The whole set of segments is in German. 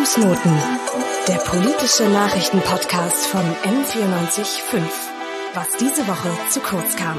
Fußnoten, der politische Nachrichtenpodcast von M94.5. Was diese Woche zu kurz kam.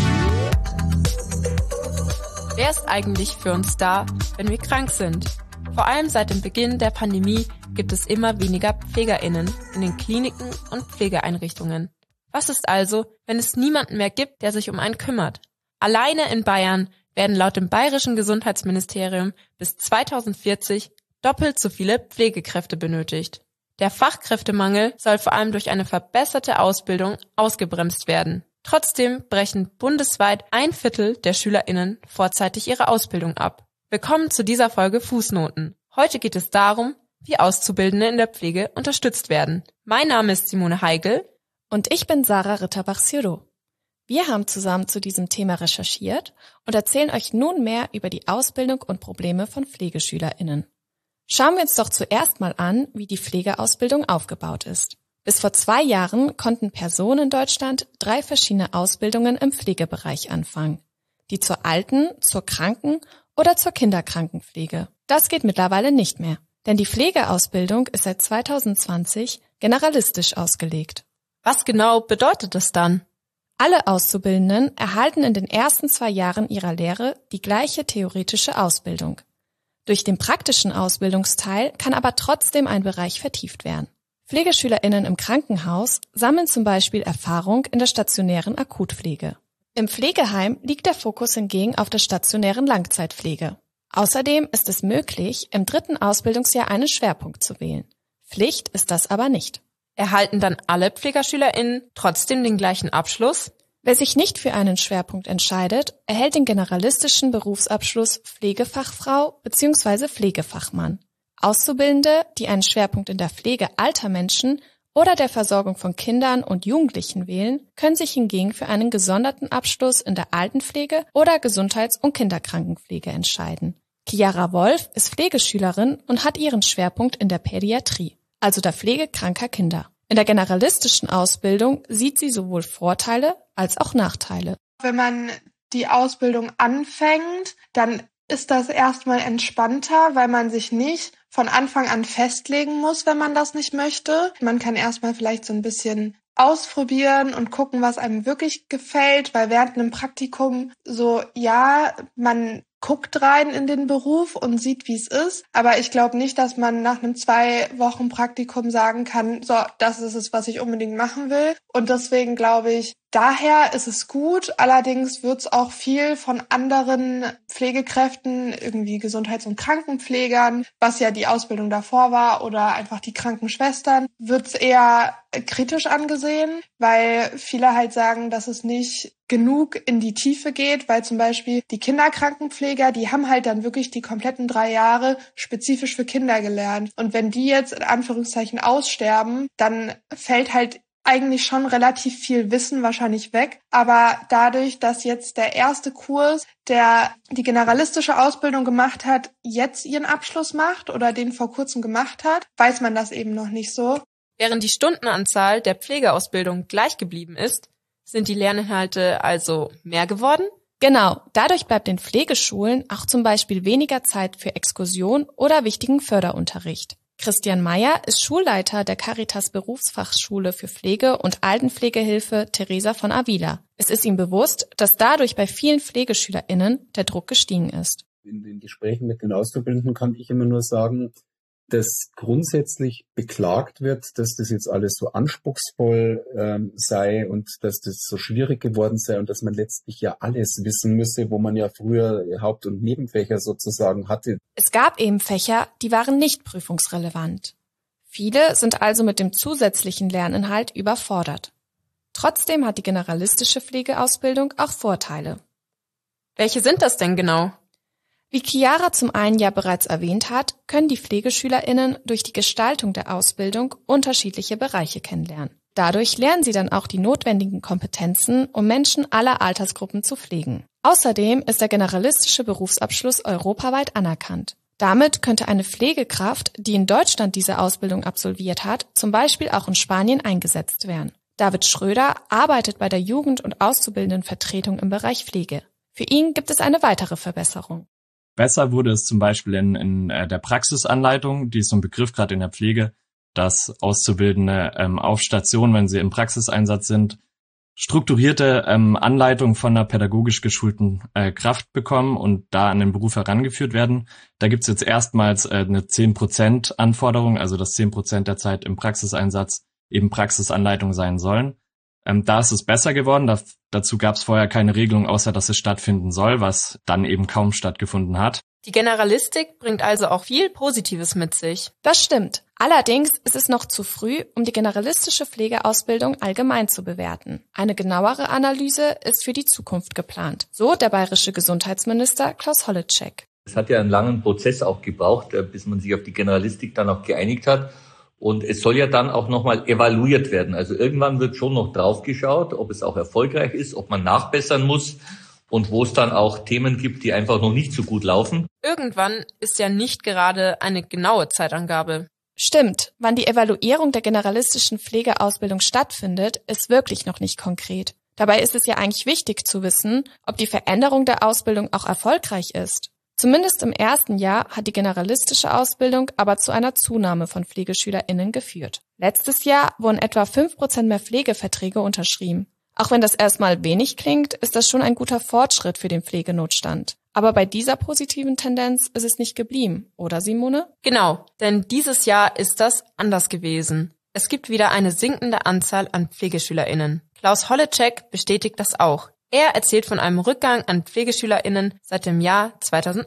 Wer ist eigentlich für uns da, wenn wir krank sind? Vor allem seit dem Beginn der Pandemie gibt es immer weniger PflegerInnen in den Kliniken und Pflegeeinrichtungen. Was ist also, wenn es niemanden mehr gibt, der sich um einen kümmert? Alleine in Bayern werden laut dem Bayerischen Gesundheitsministerium bis 2040 doppelt so viele Pflegekräfte benötigt. Der Fachkräftemangel soll vor allem durch eine verbesserte Ausbildung ausgebremst werden. Trotzdem brechen bundesweit 1/4 der SchülerInnen vorzeitig ihre Ausbildung ab. Willkommen zu dieser Folge Fußnoten. Heute geht es darum, wie Auszubildende in der Pflege unterstützt werden. Mein Name ist Simone Heigl. Und ich bin Sarah Ritterbach-Sirdo. Wir haben zusammen zu diesem Thema recherchiert und erzählen euch nun mehr über die Ausbildung und Probleme von PflegeschülerInnen. Schauen wir uns doch zuerst mal an, wie die Pflegeausbildung aufgebaut ist. Bis vor 2 Jahren konnten Personen in Deutschland 3 verschiedene Ausbildungen im Pflegebereich anfangen. Die zur Alten-, zur Kranken- oder zur Kinderkrankenpflege. Das geht mittlerweile nicht mehr, denn die Pflegeausbildung ist seit 2020 generalistisch ausgelegt. Was genau bedeutet das dann? Alle Auszubildenden erhalten in den ersten 2 Jahren ihrer Lehre die gleiche theoretische Ausbildung. Durch den praktischen Ausbildungsteil kann aber trotzdem ein Bereich vertieft werden. PflegeschülerInnen im Krankenhaus sammeln zum Beispiel Erfahrung in der stationären Akutpflege. Im Pflegeheim liegt der Fokus hingegen auf der stationären Langzeitpflege. Außerdem ist es möglich, im 3. Ausbildungsjahr einen Schwerpunkt zu wählen. Pflicht ist das aber nicht. Erhalten dann alle PflegerschülerInnen trotzdem den gleichen Abschluss? Wer sich nicht für einen Schwerpunkt entscheidet, erhält den generalistischen Berufsabschluss Pflegefachfrau bzw. Pflegefachmann. Auszubildende, die einen Schwerpunkt in der Pflege alter Menschen oder der Versorgung von Kindern und Jugendlichen wählen, können sich hingegen für einen gesonderten Abschluss in der Altenpflege oder Gesundheits- und Kinderkrankenpflege entscheiden. Chiara Wolf ist Pflegeschülerin und hat ihren Schwerpunkt in der Pädiatrie, also der Pflege kranker Kinder. In der generalistischen Ausbildung sieht sie sowohl Vorteile als auch Nachteile. Wenn man die Ausbildung anfängt, dann ist das erstmal entspannter, weil man sich nicht von Anfang an festlegen muss, wenn man das nicht möchte. Man kann erstmal vielleicht so ein bisschen ausprobieren und gucken, was einem wirklich gefällt, weil während einem Praktikum man guckt rein in den Beruf und sieht, wie es ist. Aber ich glaube nicht, dass man nach einem 2 Wochen Praktikum sagen kann, so, das ist es, was ich unbedingt machen will. Und deswegen glaube ich, daher ist es gut. Allerdings wird es auch viel von anderen Pflegekräften, irgendwie Gesundheits- und Krankenpflegern, was ja die Ausbildung davor war, oder einfach die Krankenschwestern, wird es eher kritisch angesehen, weil viele halt sagen, dass es nicht genug in die Tiefe geht, weil zum Beispiel die Kinderkrankenpfleger, die haben halt dann wirklich die kompletten 3 Jahre spezifisch für Kinder gelernt. Und wenn die jetzt in Anführungszeichen aussterben, dann fällt halt eigentlich schon relativ viel Wissen wahrscheinlich weg. Aber dadurch, dass jetzt der erste Kurs, der die generalistische Ausbildung gemacht hat, jetzt ihren Abschluss macht oder den vor kurzem gemacht hat, weiß man das eben noch nicht so. Während die Stundenanzahl der Pflegeausbildung gleich geblieben ist, sind die Lerninhalte also mehr geworden? Genau, dadurch bleibt den Pflegeschulen auch zum Beispiel weniger Zeit für Exkursion oder wichtigen Förderunterricht. Christian Meyer ist Schulleiter der Caritas Berufsfachschule für Pflege- und Altenpflegehilfe Teresa von Avila. Es ist ihm bewusst, dass dadurch bei vielen PflegeschülerInnen der Druck gestiegen ist. In den Gesprächen mit den Auszubildenden kann ich immer nur sagen, dass grundsätzlich beklagt wird, dass das jetzt alles so anspruchsvoll sei und dass das so schwierig geworden sei und dass man letztlich ja alles wissen müsse, wo man ja früher Haupt- und Nebenfächer sozusagen hatte. Es gab eben Fächer, die waren nicht prüfungsrelevant. Viele sind also mit dem zusätzlichen Lerninhalt überfordert. Trotzdem hat die generalistische Pflegeausbildung auch Vorteile. Welche sind das denn genau? Wie Chiara zum einen ja bereits erwähnt hat, können die PflegeschülerInnen durch die Gestaltung der Ausbildung unterschiedliche Bereiche kennenlernen. Dadurch lernen sie dann auch die notwendigen Kompetenzen, um Menschen aller Altersgruppen zu pflegen. Außerdem ist der generalistische Berufsabschluss europaweit anerkannt. Damit könnte eine Pflegekraft, die in Deutschland diese Ausbildung absolviert hat, zum Beispiel auch in Spanien eingesetzt werden. David Schröder arbeitet bei der Jugend- und Auszubildendenvertretung im Bereich Pflege. Für ihn gibt es eine weitere Verbesserung. Besser wurde es zum Beispiel in der Praxisanleitung, die ist so ein Begriff gerade in der Pflege, dass Auszubildende auf Station, wenn sie im Praxiseinsatz sind, strukturierte Anleitungen von einer pädagogisch geschulten Kraft bekommen und da an den Beruf herangeführt werden. Da gibt's jetzt erstmals eine 10% Anforderung, also dass 10% der Zeit im Praxiseinsatz eben Praxisanleitung sein sollen. Da ist es besser geworden. Dazu gab es vorher keine Regelung, außer dass es stattfinden soll, was dann eben kaum stattgefunden hat. Die Generalistik bringt also auch viel Positives mit sich. Das stimmt. Allerdings ist es noch zu früh, um die generalistische Pflegeausbildung allgemein zu bewerten. Eine genauere Analyse ist für die Zukunft geplant. So der bayerische Gesundheitsminister Klaus Holleczek. Es hat ja einen langen Prozess auch gebraucht, bis man sich auf die Generalistik dann auch geeinigt hat. Und es soll ja dann auch nochmal evaluiert werden. Also irgendwann wird schon noch drauf geschaut, ob es auch erfolgreich ist, ob man nachbessern muss und wo es dann auch Themen gibt, die einfach noch nicht so gut laufen. Irgendwann ist ja nicht gerade eine genaue Zeitangabe. Stimmt, wann die Evaluierung der generalistischen Pflegeausbildung stattfindet, ist wirklich noch nicht konkret. Dabei ist es ja eigentlich wichtig zu wissen, ob die Veränderung der Ausbildung auch erfolgreich ist. Zumindest im ersten Jahr hat die generalistische Ausbildung aber zu einer Zunahme von PflegeschülerInnen geführt. Letztes Jahr wurden etwa 5% mehr Pflegeverträge unterschrieben. Auch wenn das erstmal wenig klingt, ist das schon ein guter Fortschritt für den Pflegenotstand. Aber bei dieser positiven Tendenz ist es nicht geblieben, oder Simone? Genau, denn dieses Jahr ist das anders gewesen. Es gibt wieder eine sinkende Anzahl an PflegeschülerInnen. Klaus Holleczek bestätigt das auch. Er erzählt von einem Rückgang an PflegeschülerInnen seit dem Jahr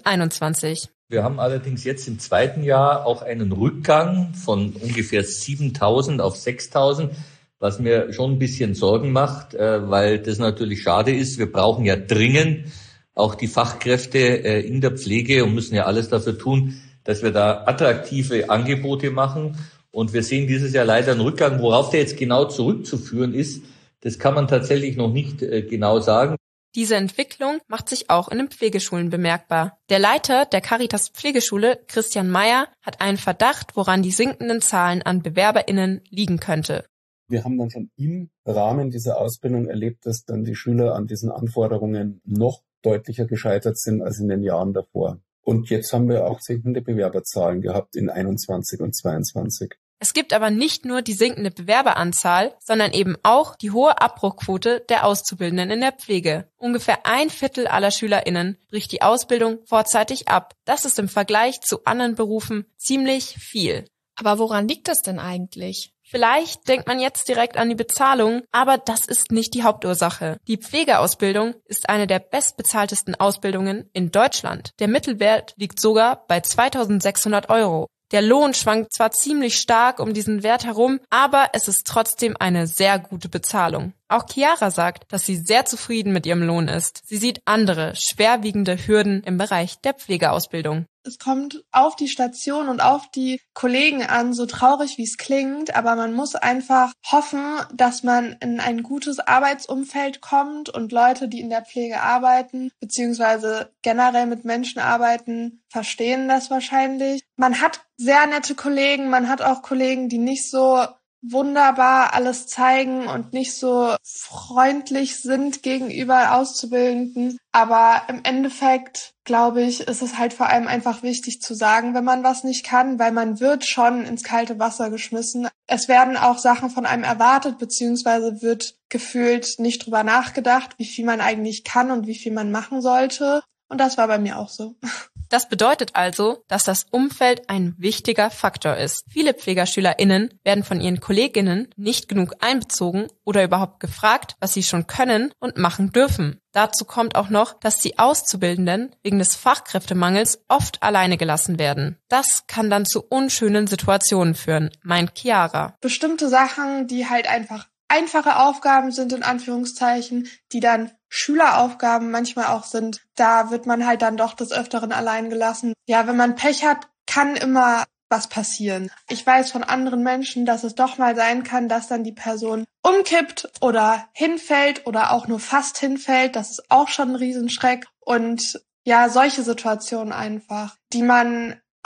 2021. Wir haben allerdings jetzt im zweiten Jahr auch einen Rückgang von ungefähr 7.000 auf 6.000, was mir schon ein bisschen Sorgen macht, weil das natürlich schade ist. Wir brauchen ja dringend auch die Fachkräfte in der Pflege und müssen ja alles dafür tun, dass wir da attraktive Angebote machen. Und wir sehen dieses Jahr leider einen Rückgang. Worauf der jetzt genau zurückzuführen ist, das kann man tatsächlich noch nicht genau sagen. Diese Entwicklung macht sich auch in den Pflegeschulen bemerkbar. Der Leiter der Caritas Pflegeschule, Christian Meyer, hat einen Verdacht, woran die sinkenden Zahlen an BewerberInnen liegen könnte. Wir haben dann schon im Rahmen dieser Ausbildung erlebt, dass dann die Schüler an diesen Anforderungen noch deutlicher gescheitert sind als in den Jahren davor. Und jetzt haben wir auch sinkende Bewerberzahlen gehabt in 21 und 22. Es gibt aber nicht nur die sinkende Bewerberanzahl, sondern eben auch die hohe Abbruchquote der Auszubildenden in der Pflege. Ungefähr 1/4 aller SchülerInnen bricht die Ausbildung vorzeitig ab. Das ist im Vergleich zu anderen Berufen ziemlich viel. Aber woran liegt das denn eigentlich? Vielleicht denkt man jetzt direkt an die Bezahlung, aber das ist nicht die Hauptursache. Die Pflegeausbildung ist eine der bestbezahltesten Ausbildungen in Deutschland. Der Mittelwert liegt sogar bei 2.600 €. Der Lohn schwankt zwar ziemlich stark um diesen Wert herum, aber es ist trotzdem eine sehr gute Bezahlung. Auch Chiara sagt, dass sie sehr zufrieden mit ihrem Lohn ist. Sie sieht andere, schwerwiegende Hürden im Bereich der Pflegeausbildung. Es kommt auf die Station und auf die Kollegen an, so traurig wie es klingt, aber man muss einfach hoffen, dass man in ein gutes Arbeitsumfeld kommt und Leute, die in der Pflege arbeiten, beziehungsweise generell mit Menschen arbeiten, verstehen das wahrscheinlich. Man hat sehr nette Kollegen, man hat auch Kollegen, die nicht so wunderbar alles zeigen und nicht so freundlich sind gegenüber Auszubildenden. Aber im Endeffekt, glaube ich, ist es halt vor allem einfach wichtig zu sagen, wenn man was nicht kann, weil man wird schon ins kalte Wasser geschmissen. Es werden auch Sachen von einem erwartet, beziehungsweise wird gefühlt nicht drüber nachgedacht, wie viel man eigentlich kann und wie viel man machen sollte. Und das war bei mir auch so. Das bedeutet also, dass das Umfeld ein wichtiger Faktor ist. Viele PflegerschülerInnen werden von ihren KollegInnen nicht genug einbezogen oder überhaupt gefragt, was sie schon können und machen dürfen. Dazu kommt auch noch, dass die Auszubildenden wegen des Fachkräftemangels oft alleine gelassen werden. Das kann dann zu unschönen Situationen führen, meint Chiara. Bestimmte Sachen, die halt einfach einfache Aufgaben sind, in Anführungszeichen, die dann Schüleraufgaben manchmal auch sind, da wird man halt dann doch des Öfteren allein gelassen. Ja, wenn man Pech hat, kann immer was passieren. Ich weiß von anderen Menschen, dass es doch mal sein kann, dass dann die Person umkippt oder hinfällt oder auch nur fast hinfällt. Das ist auch schon ein Riesenschreck. Und ja, solche Situationen einfach, die man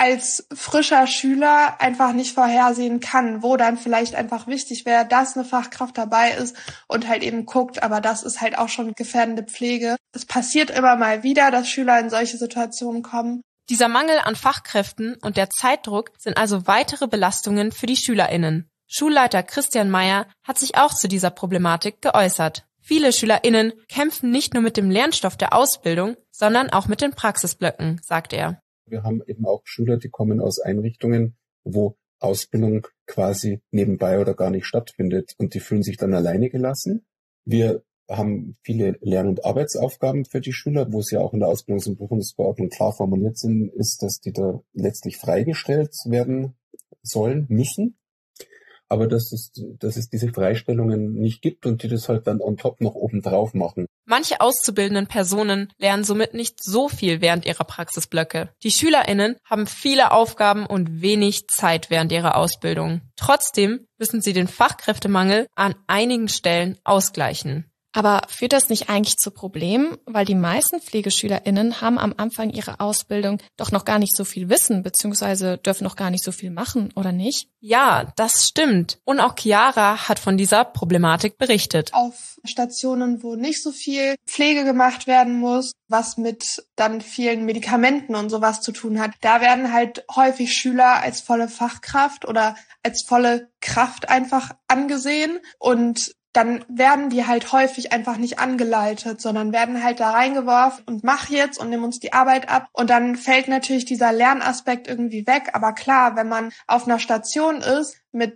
als frischer Schüler einfach nicht vorhersehen kann, wo dann vielleicht einfach wichtig wäre, dass eine Fachkraft dabei ist und halt eben guckt, aber das ist halt auch schon gefährdende Pflege. Es passiert immer mal wieder, dass Schüler in solche Situationen kommen. Dieser Mangel an Fachkräften und der Zeitdruck sind also weitere Belastungen für die SchülerInnen. Schulleiter Christian Meyer hat sich auch zu dieser Problematik geäußert. Viele SchülerInnen kämpfen nicht nur mit dem Lernstoff der Ausbildung, sondern auch mit den Praxisblöcken, sagt er. Wir haben eben auch Schüler, die kommen aus Einrichtungen, wo Ausbildung quasi nebenbei oder gar nicht stattfindet und die fühlen sich dann alleine gelassen. Wir haben viele Lern- und Arbeitsaufgaben für die Schüler, wo es ja auch in der Ausbildungs- und Prüfungsverordnung klar formuliert sind, ist, dass die da letztlich freigestellt werden sollen, müssen. Aber dass es diese Freistellungen nicht gibt und die das halt dann on top noch oben drauf machen. Manche auszubildenden Personen lernen somit nicht so viel während ihrer Praxisblöcke. Die SchülerInnen haben viele Aufgaben und wenig Zeit während ihrer Ausbildung. Trotzdem müssen sie den Fachkräftemangel an einigen Stellen ausgleichen. Aber führt das nicht eigentlich zu Problemen? Weil die meisten PflegeschülerInnen haben am Anfang ihrer Ausbildung doch noch gar nicht so viel Wissen, beziehungsweise dürfen noch gar nicht so viel machen, oder nicht? Ja, das stimmt. Und auch Chiara hat von dieser Problematik berichtet. Auf Stationen, wo nicht so viel Pflege gemacht werden muss, was mit dann vielen Medikamenten und sowas zu tun hat, da werden halt häufig Schüler als volle Fachkraft oder als volle Kraft einfach angesehen und dann werden die halt häufig einfach nicht angeleitet, sondern werden halt da reingeworfen und mach jetzt und nimm uns die Arbeit ab. Und dann fällt natürlich dieser Lernaspekt irgendwie weg. Aber klar, wenn man auf einer Station ist mit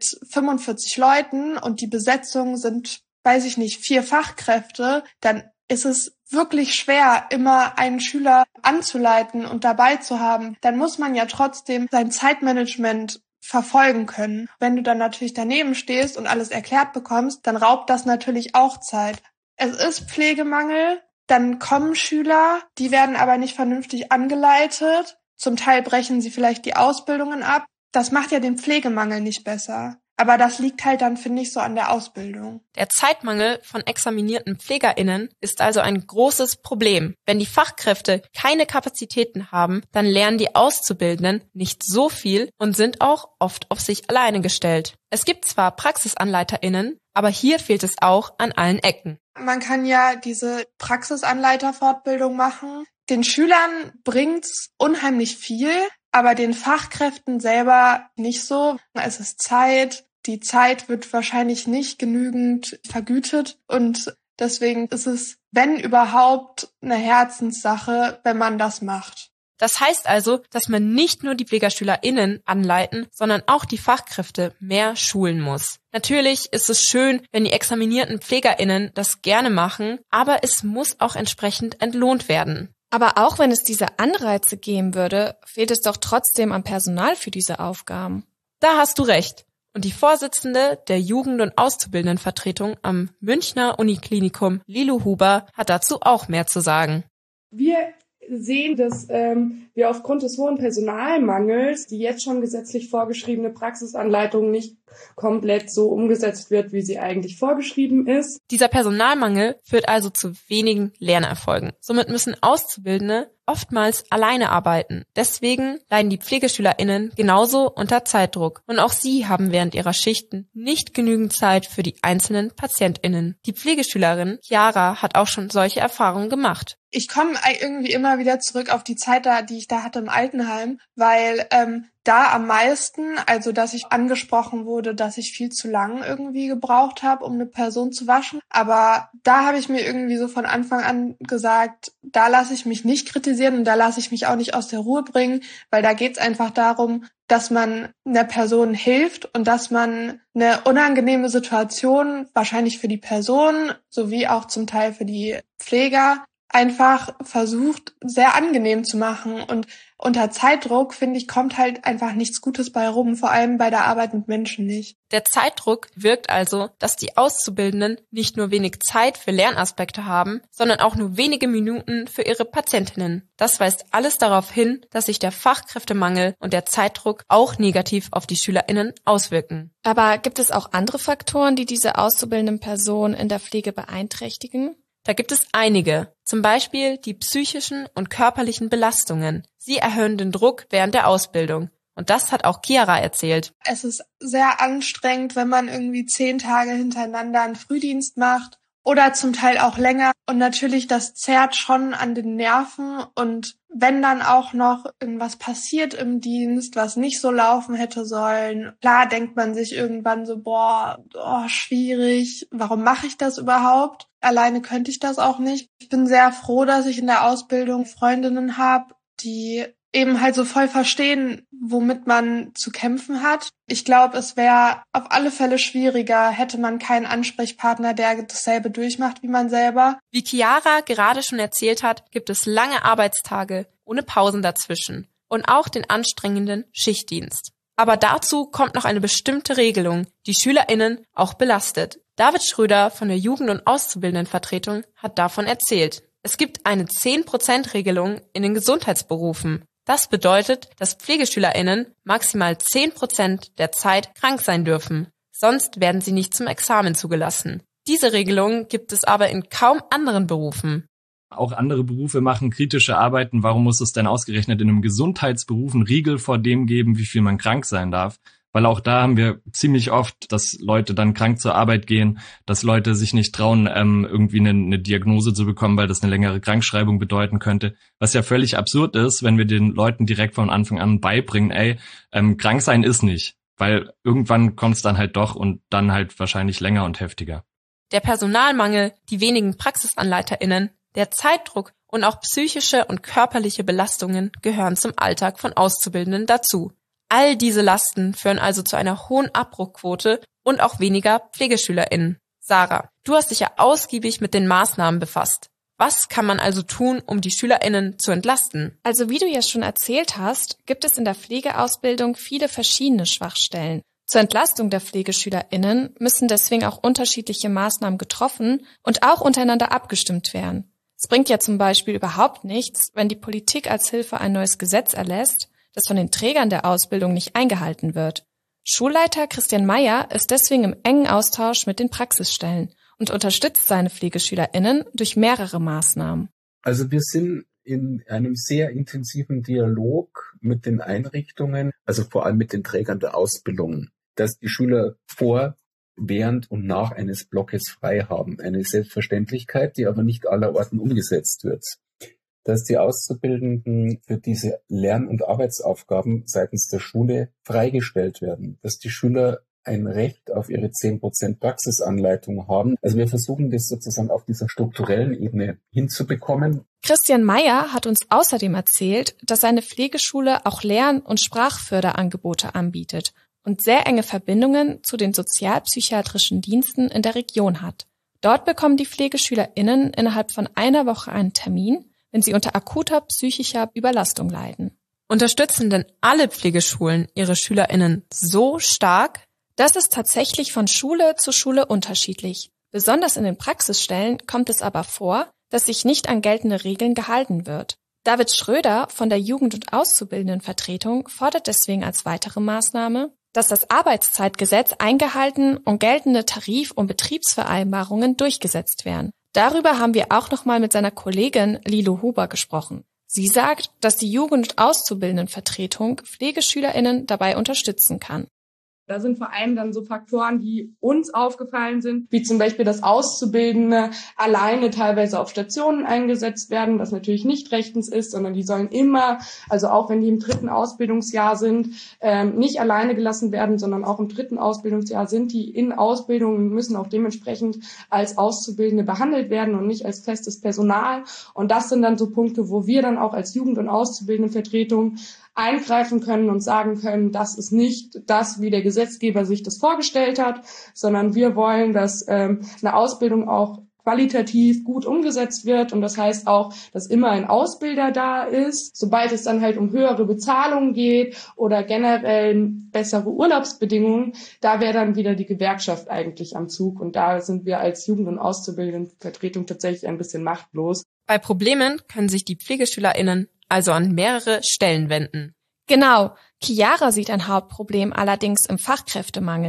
45 Leuten und die Besetzung sind, weiß ich nicht, 4 Fachkräfte, dann ist es wirklich schwer, immer einen Schüler anzuleiten und dabei zu haben. Dann muss man ja trotzdem sein Zeitmanagement verfolgen können. Wenn du dann natürlich daneben stehst und alles erklärt bekommst, dann raubt das natürlich auch Zeit. Es ist Pflegemangel, dann kommen Schüler, die werden aber nicht vernünftig angeleitet. Zum Teil brechen sie vielleicht die Ausbildungen ab. Das macht ja den Pflegemangel nicht besser. Aber das liegt halt dann, finde ich, so an der Ausbildung. Der Zeitmangel von examinierten PflegerInnen ist also ein großes Problem. Wenn die Fachkräfte keine Kapazitäten haben, dann lernen die Auszubildenden nicht so viel und sind auch oft auf sich alleine gestellt. Es gibt zwar PraxisanleiterInnen, aber hier fehlt es auch an allen Ecken. Man kann ja diese Praxisanleiterfortbildung machen. Den Schülern bringt's unheimlich viel, aber den Fachkräften selber nicht so. Es ist Zeit. Die Zeit wird wahrscheinlich nicht genügend vergütet und deswegen ist es, wenn überhaupt, eine Herzenssache, wenn man das macht. Das heißt also, dass man nicht nur die PflegerschülerInnen anleiten, sondern auch die Fachkräfte mehr schulen muss. Natürlich ist es schön, wenn die examinierten PflegerInnen das gerne machen, aber es muss auch entsprechend entlohnt werden. Aber auch wenn es diese Anreize geben würde, fehlt es doch trotzdem an Personal für diese Aufgaben. Da hast du recht. Und die Vorsitzende der Jugend- und Auszubildendenvertretung am Münchner Uniklinikum, Lilo Huber, hat dazu auch mehr zu sagen. Wir sehen, dass wir aufgrund des hohen Personalmangels die jetzt schon gesetzlich vorgeschriebene Praxisanleitung nicht komplett so umgesetzt wird, wie sie eigentlich vorgeschrieben ist. Dieser Personalmangel führt also zu wenigen Lernerfolgen. Somit müssen Auszubildende oftmals alleine arbeiten. Deswegen leiden die PflegeschülerInnen genauso unter Zeitdruck. Und auch sie haben während ihrer Schichten nicht genügend Zeit für die einzelnen PatientInnen. Die Pflegeschülerin Chiara hat auch schon solche Erfahrungen gemacht. Ich komme irgendwie immer wieder zurück auf die Zeit die ich da hatte im Altenheim, weil da am meisten, also dass ich angesprochen wurde, dass ich viel zu lang irgendwie gebraucht habe, um eine Person zu waschen. Aber da habe ich mir irgendwie so von Anfang an gesagt, da lasse ich mich nicht kritisieren und da lasse ich mich auch nicht aus der Ruhe bringen, weil da geht's einfach darum, dass man einer Person hilft und dass man eine unangenehme Situation, wahrscheinlich für die Person sowie auch zum Teil für die Pfleger, einfach versucht, sehr angenehm zu machen. Und unter Zeitdruck, finde ich, kommt halt einfach nichts Gutes bei rum, vor allem bei der Arbeit mit Menschen nicht. Der Zeitdruck wirkt also, dass die Auszubildenden nicht nur wenig Zeit für Lernaspekte haben, sondern auch nur wenige Minuten für ihre Patientinnen. Das weist alles darauf hin, dass sich der Fachkräftemangel und der Zeitdruck auch negativ auf die SchülerInnen auswirken. Aber gibt es auch andere Faktoren, die diese auszubildenden Personen in der Pflege beeinträchtigen? Da gibt es einige, zum Beispiel die psychischen und körperlichen Belastungen. Sie erhöhen den Druck während der Ausbildung. Und das hat auch Chiara erzählt. Es ist sehr anstrengend, wenn man irgendwie 10 Tage hintereinander einen Frühdienst macht oder zum Teil auch länger. Und natürlich, das zerrt schon an den Nerven. Und wenn dann auch noch irgendwas passiert im Dienst, was nicht so laufen hätte sollen, klar denkt man sich irgendwann so, schwierig, warum mache ich das überhaupt? Alleine könnte ich das auch nicht. Ich bin sehr froh, dass ich in der Ausbildung Freundinnen habe, die eben halt so voll verstehen, womit man zu kämpfen hat. Ich glaube, es wäre auf alle Fälle schwieriger, hätte man keinen Ansprechpartner, der dasselbe durchmacht wie man selber. Wie Chiara gerade schon erzählt hat, gibt es lange Arbeitstage ohne Pausen dazwischen und auch den anstrengenden Schichtdienst. Aber dazu kommt noch eine bestimmte Regelung, die SchülerInnen auch belastet. David Schröder von der Jugend- und Auszubildendenvertretung hat davon erzählt. Es gibt eine 10%-Regelung in den Gesundheitsberufen. Das bedeutet, dass PflegeschülerInnen maximal 10% der Zeit krank sein dürfen. Sonst werden sie nicht zum Examen zugelassen. Diese Regelung gibt es aber in kaum anderen Berufen. Auch andere Berufe machen kritische Arbeiten. Warum muss es denn ausgerechnet in einem Gesundheitsberuf einen Riegel vor dem geben, wie viel man krank sein darf? Weil auch da haben wir ziemlich oft, dass Leute dann krank zur Arbeit gehen, dass Leute sich nicht trauen, irgendwie eine Diagnose zu bekommen, weil das eine längere Krankschreibung bedeuten könnte. Was ja völlig absurd ist, wenn wir den Leuten direkt von Anfang an beibringen, krank sein ist nicht. Weil irgendwann kommt es dann halt doch und dann halt wahrscheinlich länger und heftiger. Der Personalmangel, die wenigen PraxisanleiterInnen, der Zeitdruck und auch psychische und körperliche Belastungen gehören zum Alltag von Auszubildenden dazu. All diese Lasten führen also zu einer hohen Abbruchquote und auch weniger PflegeschülerInnen. Sarah, du hast dich ja ausgiebig mit den Maßnahmen befasst. Was kann man also tun, um die SchülerInnen zu entlasten? Also wie du ja schon erzählt hast, gibt es in der Pflegeausbildung viele verschiedene Schwachstellen. Zur Entlastung der PflegeschülerInnen müssen deswegen auch unterschiedliche Maßnahmen getroffen und auch untereinander abgestimmt werden. Es bringt ja zum Beispiel überhaupt nichts, wenn die Politik als Hilfe ein neues Gesetz erlässt, das von den Trägern der Ausbildung nicht eingehalten wird. Schulleiter Christian Meyer ist deswegen im engen Austausch mit den Praxisstellen und unterstützt seine PflegeschülerInnen durch mehrere Maßnahmen. Also wir sind in einem sehr intensiven Dialog mit den Einrichtungen, also vor allem mit den Trägern der Ausbildung, dass die Schüler vor, während und nach eines Blockes frei haben. Eine Selbstverständlichkeit, die aber nicht allerorten umgesetzt wird. Dass die Auszubildenden für diese Lern- und Arbeitsaufgaben seitens der Schule freigestellt werden, dass die Schüler ein Recht auf ihre 10% Praxisanleitung haben. Also wir versuchen das sozusagen auf dieser strukturellen Ebene hinzubekommen. Christian Meyer hat uns außerdem erzählt, dass seine Pflegeschule auch Lern- und Sprachförderangebote anbietet und sehr enge Verbindungen zu den sozialpsychiatrischen Diensten in der Region hat. Dort bekommen die PflegeschülerInnen innerhalb von einer Woche einen Termin, wenn sie unter akuter psychischer Überlastung leiden. Unterstützen denn alle Pflegeschulen ihre SchülerInnen so stark? Das ist tatsächlich von Schule zu Schule unterschiedlich. Besonders in den Praxisstellen kommt es aber vor, dass sich nicht an geltende Regeln gehalten wird. David Schröder von der Jugend- und Auszubildendenvertretung fordert deswegen als weitere Maßnahme, dass das Arbeitszeitgesetz eingehalten und geltende Tarif- und Betriebsvereinbarungen durchgesetzt werden. Darüber haben wir auch nochmal mit seiner Kollegin Lilo Huber gesprochen. Sie sagt, dass die Jugend- und Auszubildendenvertretung PflegeschülerInnen dabei unterstützen kann. Da sind vor allem dann so Faktoren, die uns aufgefallen sind, wie zum Beispiel, dass Auszubildende alleine teilweise auf Stationen eingesetzt werden, was natürlich nicht rechtens ist, sondern die sollen immer, also auch wenn die im 3. Ausbildungsjahr sind, nicht alleine gelassen werden, sondern auch im 3. Ausbildungsjahr sind die in Ausbildung und müssen auch dementsprechend als Auszubildende behandelt werden und nicht als festes Personal. Und das sind dann so Punkte, wo wir dann auch als Jugend- und Auszubildendenvertretung eingreifen können und sagen können, das ist nicht das, wie der Gesetzgeber sich das vorgestellt hat, sondern wir wollen, dass eine Ausbildung auch qualitativ gut umgesetzt wird und das heißt auch, dass immer ein Ausbilder da ist. Sobald es dann halt um höhere Bezahlungen geht oder generell bessere Urlaubsbedingungen, da wäre dann wieder die Gewerkschaft eigentlich am Zug und da sind wir als Jugend- und Auszubildendenvertretung tatsächlich ein bisschen machtlos. Bei Problemen können sich die PflegeschülerInnen also an mehrere Stellen wenden. Genau. Chiara sieht ein Hauptproblem allerdings im Fachkräftemangel.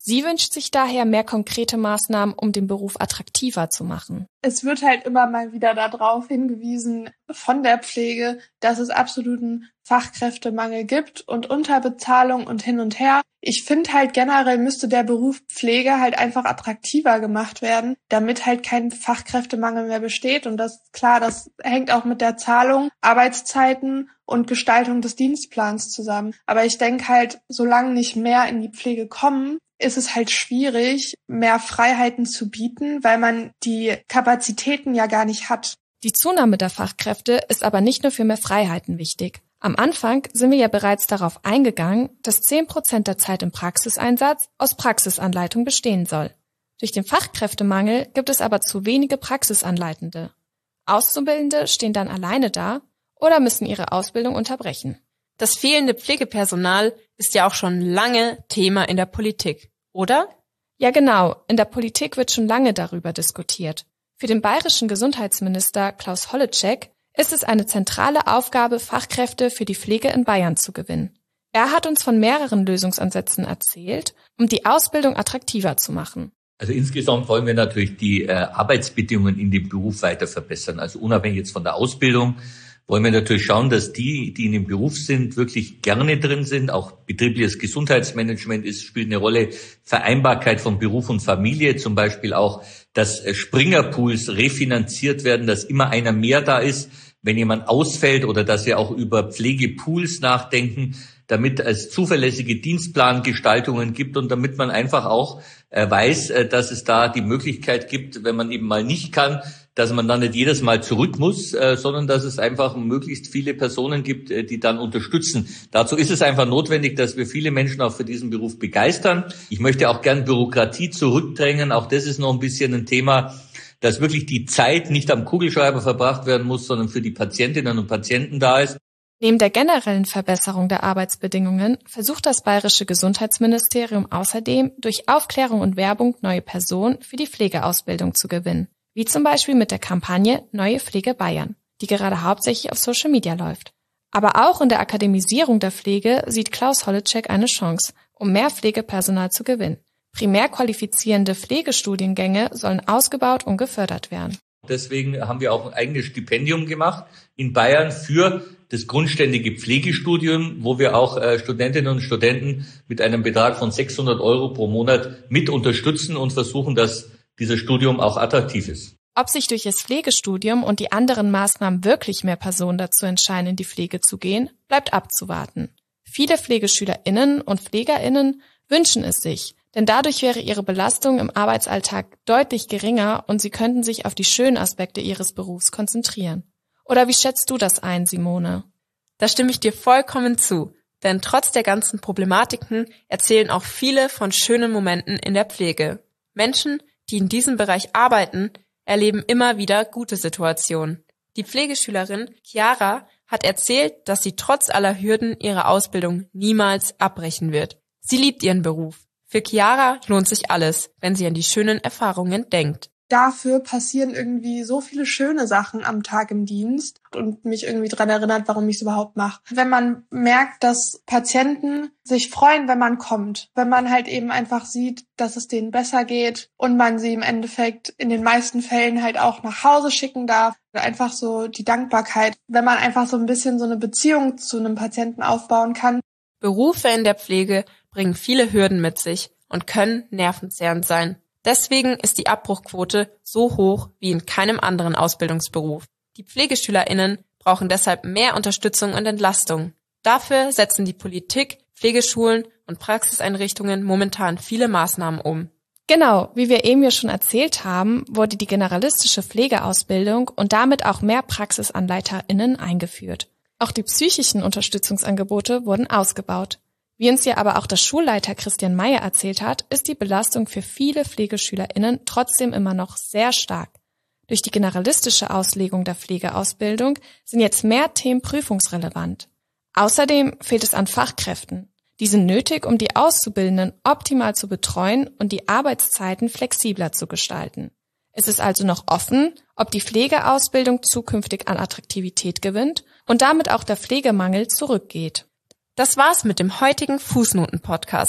Sie wünscht sich daher mehr konkrete Maßnahmen, um den Beruf attraktiver zu machen. Es wird halt immer mal wieder darauf hingewiesen von der Pflege, dass es absoluten Fachkräftemangel gibt und Unterbezahlung und hin und her. Ich finde halt generell müsste der Beruf Pflege halt einfach attraktiver gemacht werden, damit halt kein Fachkräftemangel mehr besteht. Und das, klar, das hängt auch mit der Zahlung, Arbeitszeiten und Gestaltung des Dienstplans zusammen. Aber ich denke halt, solange nicht mehr in die Pflege kommen, ist es halt schwierig, mehr Freiheiten zu bieten, weil man die Kapazitäten ja gar nicht hat. Die Zunahme der Fachkräfte ist aber nicht nur für mehr Freiheiten wichtig. Am Anfang sind wir ja bereits darauf eingegangen, dass 10% der Zeit im Praxiseinsatz aus Praxisanleitung bestehen soll. Durch den Fachkräftemangel gibt es aber zu wenige Praxisanleitende. Auszubildende stehen dann alleine da oder müssen ihre Ausbildung unterbrechen. Das fehlende Pflegepersonal ist ja auch schon lange Thema in der Politik, oder? Ja genau, in der Politik wird schon lange darüber diskutiert. Für den bayerischen Gesundheitsminister Klaus Holleczek ist es eine zentrale Aufgabe, Fachkräfte für die Pflege in Bayern zu gewinnen. Er hat uns von mehreren Lösungsansätzen erzählt, um die Ausbildung attraktiver zu machen. Also insgesamt wollen wir natürlich die Arbeitsbedingungen in dem Beruf weiter verbessern. Also unabhängig jetzt von der Ausbildung wollen wir natürlich schauen, dass die in dem Beruf sind, wirklich gerne drin sind. Auch betriebliches Gesundheitsmanagement spielt eine Rolle. Vereinbarkeit von Beruf und Familie, zum Beispiel auch, dass Springerpools refinanziert werden, dass immer einer mehr da ist, wenn jemand ausfällt, oder dass wir auch über Pflegepools nachdenken, damit es zuverlässige Dienstplangestaltungen gibt und damit man einfach auch weiß, dass es da die Möglichkeit gibt, wenn man eben mal nicht kann, dass man dann nicht jedes Mal zurück muss, sondern dass es einfach möglichst viele Personen gibt, die dann unterstützen. Dazu ist es einfach notwendig, dass wir viele Menschen auch für diesen Beruf begeistern. Ich möchte auch gern Bürokratie zurückdrängen. Auch das ist noch ein bisschen ein Thema, dass wirklich die Zeit nicht am Kugelschreiber verbracht werden muss, sondern für die Patientinnen und Patienten da ist. Neben der generellen Verbesserung der Arbeitsbedingungen versucht das bayerische Gesundheitsministerium außerdem, durch Aufklärung und Werbung neue Personen für die Pflegeausbildung zu gewinnen. Wie zum Beispiel mit der Kampagne Neue Pflege Bayern, die gerade hauptsächlich auf Social Media läuft. Aber auch in der Akademisierung der Pflege sieht Klaus Holleczek eine Chance, um mehr Pflegepersonal zu gewinnen. Primär qualifizierende Pflegestudiengänge sollen ausgebaut und gefördert werden. Deswegen haben wir auch ein eigenes Stipendium gemacht in Bayern für das grundständige Pflegestudium, wo wir auch Studentinnen und Studenten mit einem Betrag von 600 € pro Monat mit unterstützen und versuchen, dass dieses Studium auch attraktiv ist. Ob sich durch das Pflegestudium und die anderen Maßnahmen wirklich mehr Personen dazu entscheiden, in die Pflege zu gehen, bleibt abzuwarten. Viele PflegeschülerInnen und PflegerInnen wünschen es sich, denn dadurch wäre ihre Belastung im Arbeitsalltag deutlich geringer und sie könnten sich auf die schönen Aspekte ihres Berufs konzentrieren. Oder wie schätzt du das ein, Simone? Da stimme ich dir vollkommen zu, denn trotz der ganzen Problematiken erzählen auch viele von schönen Momenten in der Pflege. Menschen, die in diesem Bereich arbeiten, erleben immer wieder gute Situationen. Die Pflegeschülerin Chiara hat erzählt, dass sie trotz aller Hürden ihre Ausbildung niemals abbrechen wird. Sie liebt ihren Beruf. Für Chiara lohnt sich alles, wenn sie an die schönen Erfahrungen denkt. Dafür passieren irgendwie so viele schöne Sachen am Tag im Dienst und mich irgendwie daran erinnert, warum ich es überhaupt mache. Wenn man merkt, dass Patienten sich freuen, wenn man kommt, wenn man halt eben einfach sieht, dass es denen besser geht und man sie im Endeffekt in den meisten Fällen halt auch nach Hause schicken darf. Einfach so die Dankbarkeit, wenn man einfach so ein bisschen so eine Beziehung zu einem Patienten aufbauen kann. Berufe in der Pflege bringen viele Hürden mit sich und können nervenzehrend sein. Deswegen ist die Abbruchquote so hoch wie in keinem anderen Ausbildungsberuf. Die PflegeschülerInnen brauchen deshalb mehr Unterstützung und Entlastung. Dafür setzen die Politik, Pflegeschulen und Praxiseinrichtungen momentan viele Maßnahmen um. Genau, wie wir eben ja schon erzählt haben, wurde die generalistische Pflegeausbildung und damit auch mehr PraxisanleiterInnen eingeführt. Auch die psychischen Unterstützungsangebote wurden ausgebaut. Wie uns ja aber auch der Schulleiter Christian Meyer erzählt hat, ist die Belastung für viele PflegeschülerInnen trotzdem immer noch sehr stark. Durch die generalistische Auslegung der Pflegeausbildung sind jetzt mehr Themen prüfungsrelevant. Außerdem fehlt es an Fachkräften. Die sind nötig, um die Auszubildenden optimal zu betreuen und die Arbeitszeiten flexibler zu gestalten. Es ist also noch offen, ob die Pflegeausbildung zukünftig an Attraktivität gewinnt und damit auch der Pflegemangel zurückgeht. Das war's mit dem heutigen Fußnoten-Podcast.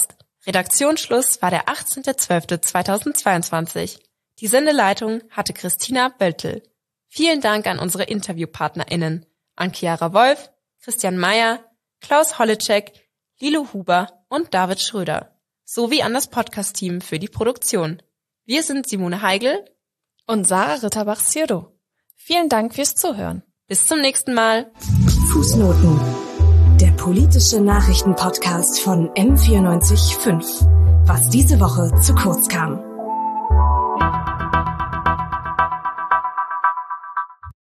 Redaktionsschluss war der 18.12.2022. Die Sendeleitung hatte Christina Böltel. Vielen Dank an unsere InterviewpartnerInnen, an Chiara Wolf, Christian Meyer, Klaus Holleczek, Lilo Huber und David Schröder, sowie an das Podcast-Team für die Produktion. Wir sind Simone Heigl und Sarah Ritterbach-Sierdo. Vielen Dank fürs Zuhören. Bis zum nächsten Mal. Fußnoten. Der politische Nachrichtenpodcast von M94.5. Was diese Woche zu kurz kam.